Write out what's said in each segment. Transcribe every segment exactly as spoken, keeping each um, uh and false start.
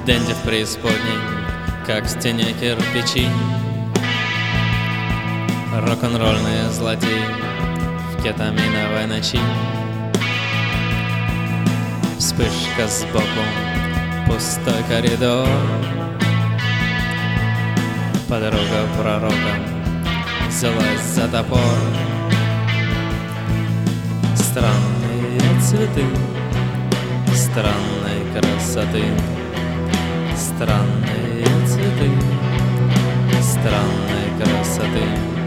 Денди в преисподней, как в стене кирпичи. Рок-н-роллные злодеи в кетаминовой ночи. Вспышка сбоку, пустой коридор. Подруга пророка взялась за топор. Странные цветы странной красоты, странные цветы странной красоты.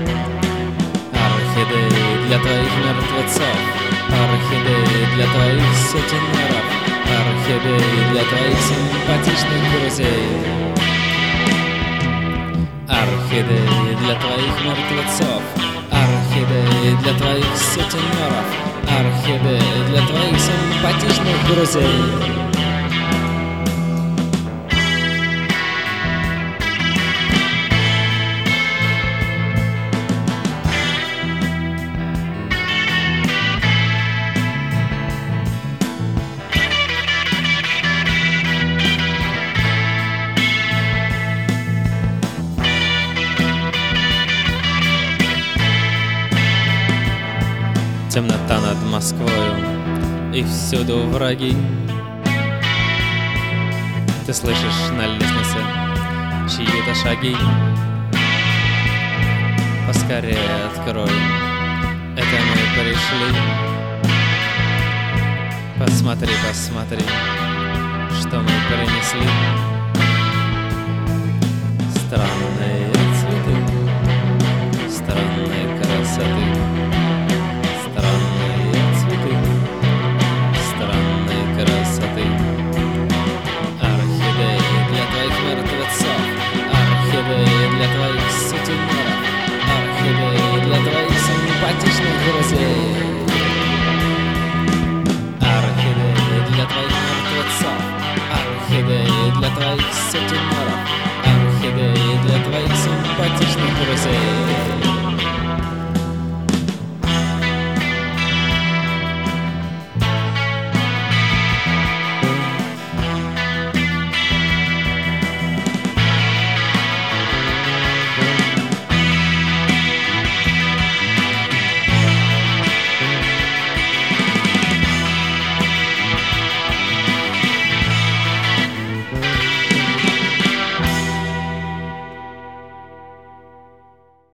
Орхидеи для твоих мертвецов, орхидеи для твоих сутенеров, орхидеи для твоих симпатичных друзей. Орхидеи для твоих мертвецов, орхидеи для твоих сутенеров, орхидеи для твоих симпатичных друзей. Темнота над Москвою, и всюду враги. Ты слышишь на лестнице чьи-то шаги. Поскорее открой, это мы пришли. Посмотри, посмотри, что мы принесли. Странные